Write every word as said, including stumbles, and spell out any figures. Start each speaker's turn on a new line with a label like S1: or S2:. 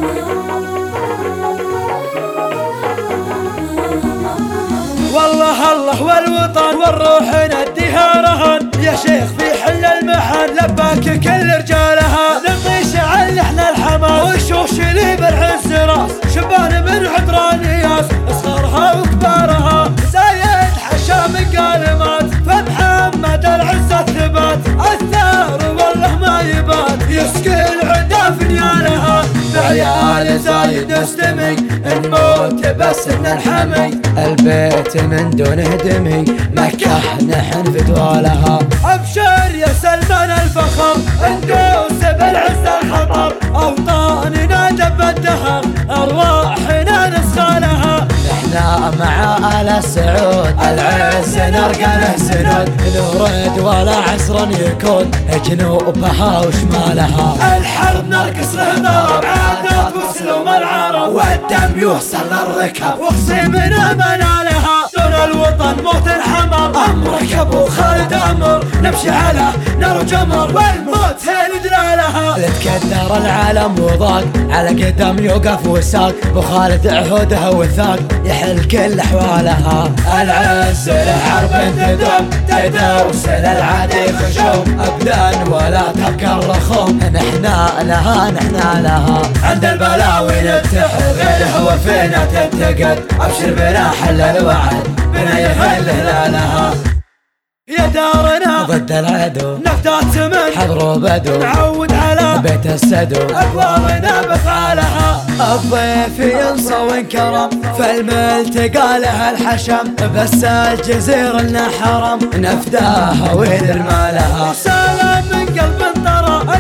S1: والله الله والوطن والروح نديها رهن يا شيخ في حل المحن لباك كل رجالها نمضي شعل احنا الحماس والشوش اللي بالعز راس شبان من عطران ياس اصغرها وكبارها زايد حشام قالمات فمحمد العز الثبات الثار والله ما يبات يسكي العدا في نيالها بعيال زايد نستمي نموت بس ننحمي البيت من دون هدمي مكة نحن فدوالها ابشر يا سلمان الفخر ندوس بالعز الخطر اوطاننا دب الدهر ارواحنا نسخالها نحنا مع آل سعود العز نرقى له سنود نورد ولا عسر يكون جنوبها وشمالها الحرب نرقص له ضرب عادات وسلوم العرب والدم يوصل للركب وخصيمنا منالها دون الوطن موت الحمر امرك ابو خالد امر نمشي على نار جمر والموت هي دلالها تكدر العالم وضاق على قدم يوقف وساق ابو خالد عهوده وثاق يحل كل احوالها العز لحرب تدم تدرسل العادي خشوم ابدا ولا تبقى الرخوم نحنا لها نحنا لها عند البلاوي نتحد غيره وفينا تنتقد ابشر بنا حل الوعد بنا يهل هلالها يا دارنا
S2: ضد العدو
S1: نفتات سمن
S2: حضروا بدو
S1: نعود على
S2: بيت السدو
S1: أبوابنا بفعالها
S2: الضيف ينصى وانكرم فالملتقى له الحشم بس الجزيرة لنا حرم نفداها ويدر مالها
S1: سلام من قلب طرى